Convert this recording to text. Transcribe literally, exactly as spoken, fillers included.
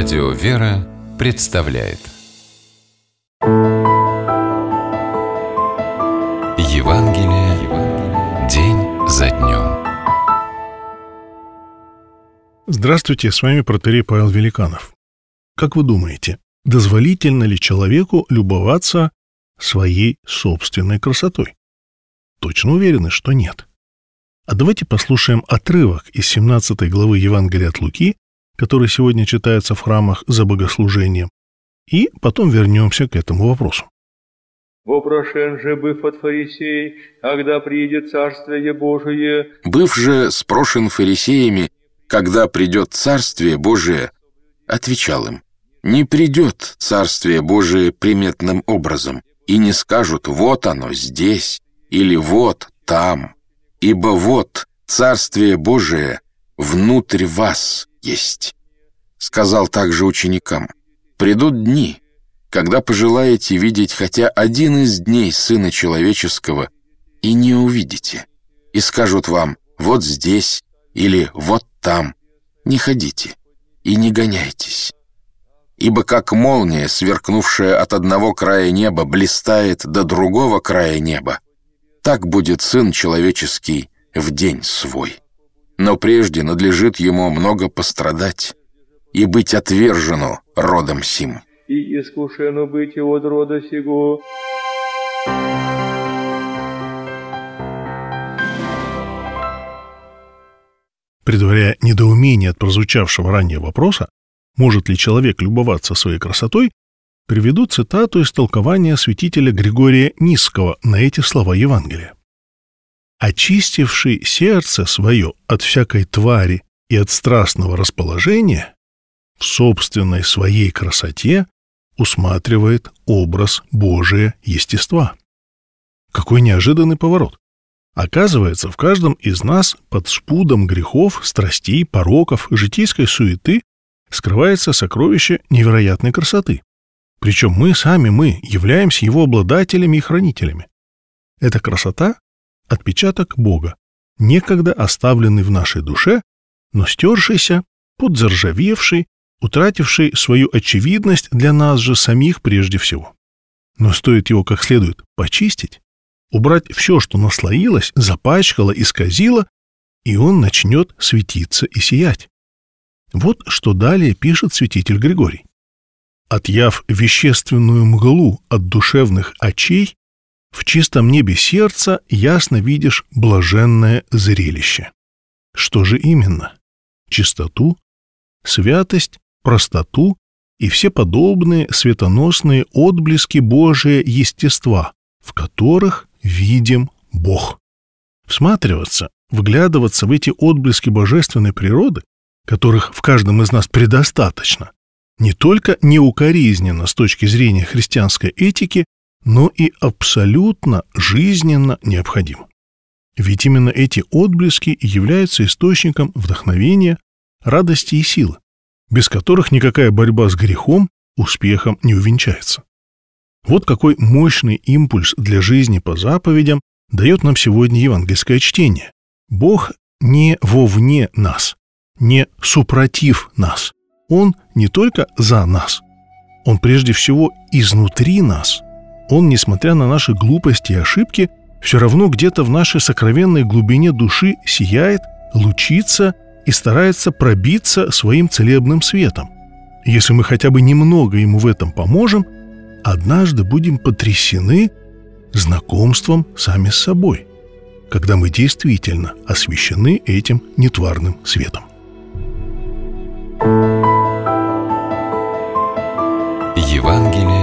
Радио «Вера» представляет Евангелие, Евангелие день за днем. Здравствуйте, с вами протоиерей Павел Великанов. Как вы думаете, дозволительно ли человеку любоваться своей собственной красотой? Точно уверены, что нет. А давайте послушаем отрывок из семнадцатой главы Евангелия от Луки, который сегодня читается в храмах за богослужением, и потом вернемся к этому вопросу. «Вопрошен же, быв от фарисей, когда придет Царствие Божие...» «Быв же спрошен фарисеями, когда придет Царствие Божие, отвечал им: не придет Царствие Божие приметным образом, и не скажут: вот оно здесь, или вот там, ибо вот Царствие Божие внутрь вас есть». Сказал также ученикам: придут дни, когда пожелаете видеть хотя один из дней Сына Человеческого, и не увидите, и скажут вам: вот здесь или вот там. Не ходите и не гоняйтесь. Ибо как молния, сверкнувшая от одного края неба, блистает до другого края неба, так будет Сын Человеческий в день свой. Но прежде надлежит ему много пострадать и быть отвержену родом сим. И искушену быть от рода сего. Предваряя недоумение от прозвучавшего ранее вопроса, может ли человек любоваться своей красотой, приведу цитату из толкования святителя Григория Нисского на эти слова Евангелия. «Очистивший сердце свое от всякой твари и от страстного расположения, в собственной своей красоте усматривает образ Божия естества». Какой неожиданный поворот! Оказывается, в каждом из нас под спудом грехов, страстей, пороков, житейской суеты скрывается сокровище невероятной красоты. Причем мы сами, мы, являемся его обладателями и хранителями. Эта красота — отпечаток Бога, некогда оставленный в нашей душе, но стершийся, подзаржавевший, утративший свою очевидность для нас же самих прежде всего. Но стоит его как следует почистить, убрать все, что наслоилось, запачкало, исказило, и он начнет светиться и сиять. Вот что далее пишет святитель Григорий. «Отъяв вещественную мглу от душевных очей, в чистом небе сердца ясно видишь блаженное зрелище». Что же именно? Чистоту, святость, простоту и все подобные светоносные отблески Божия естества, в которых видим Бог. Всматриваться, вглядываться в эти отблески божественной природы, которых в каждом из нас предостаточно, не только неукоризненно с точки зрения христианской этики, но и абсолютно жизненно необходимо. Ведь именно эти отблески являются источником вдохновения, радости и силы, без которых никакая борьба с грехом успехом не увенчается. Вот какой мощный импульс для жизни по заповедям дает нам сегодня евангельское чтение. Бог не вовне нас, не супротив нас. Он не только за нас. Он прежде всего изнутри нас. Он, несмотря на наши глупости и ошибки, все равно где-то в нашей сокровенной глубине души сияет, лучится и старается пробиться своим целебным светом. Если мы хотя бы немного ему в этом поможем, однажды будем потрясены знакомством сами с собой, когда мы действительно освящены этим нетварным светом. Евангелие